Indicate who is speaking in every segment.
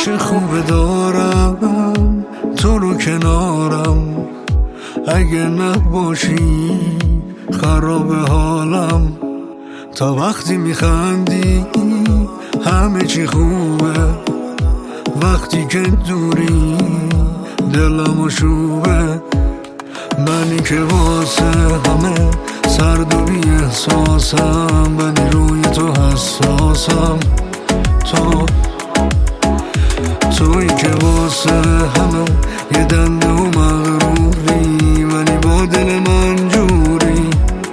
Speaker 1: چه خوبه دارم تو رو کنارم، اگه نباشی خراب حالم. تا وقتی میخندی همه چی خوبه، وقتی که دوری دلم شوبه. منی که واسه همه سرد و بی احساسم، ولی روی تو حساسم. تویی که واسه همه یه دنده و مغروری، ولی با دل من جوری.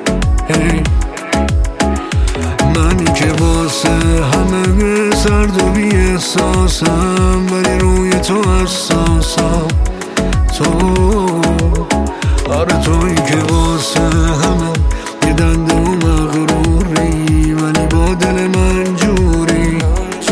Speaker 1: منی که واسه همه سرد و بی احساسم، ولی روی تو حساسم. آره تویی که واسه همه یه دنده و مغروری، ولی با دل من جوری.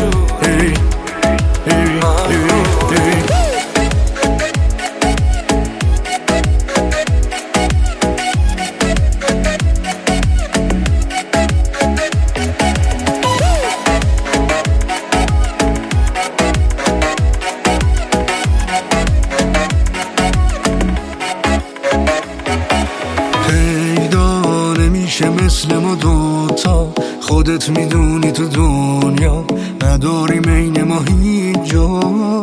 Speaker 1: پیدا نمیشه مثل ما دوتا، خودت میدونی تو دنیا نداری بین ما هیچ جا.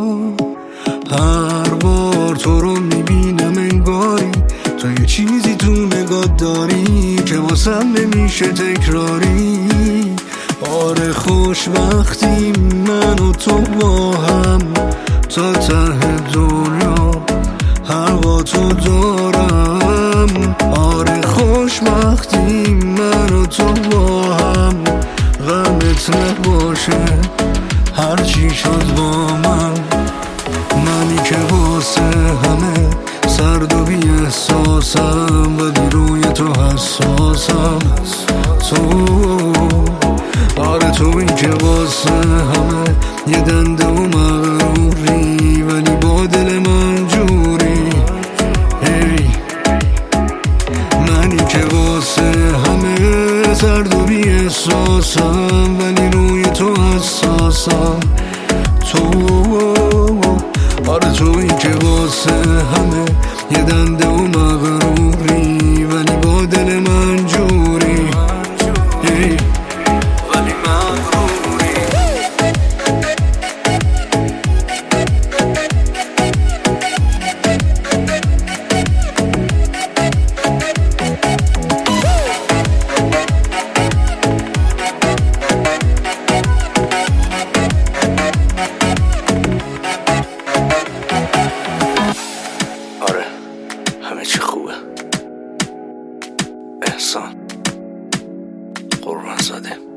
Speaker 1: هر بار تو رو میبینم انگاری تو یه چیزی تو نگاه داری که واسم نمیشه تکراری. آره خوشبختی من و تو با هم، تا ته دنیا هوا تو دارم. آره خوشبختی من و تو با هم، غمت نباشه هرچی شد با من. منی که واسه همه سرد و بی احساسم، ولی روی تو حساسم. آره تویی که واسه همه یه دنده و مغروری، ولی با دل من جوری. منی که واسه همه سرد و بی احساسم، ولی روی تو حساسم. آره تویی که واسه همه یه دنده و مغروری، ولی با دل من جوری. ولی مغروری. آره همه چی خوبه. احسان قربان زاده.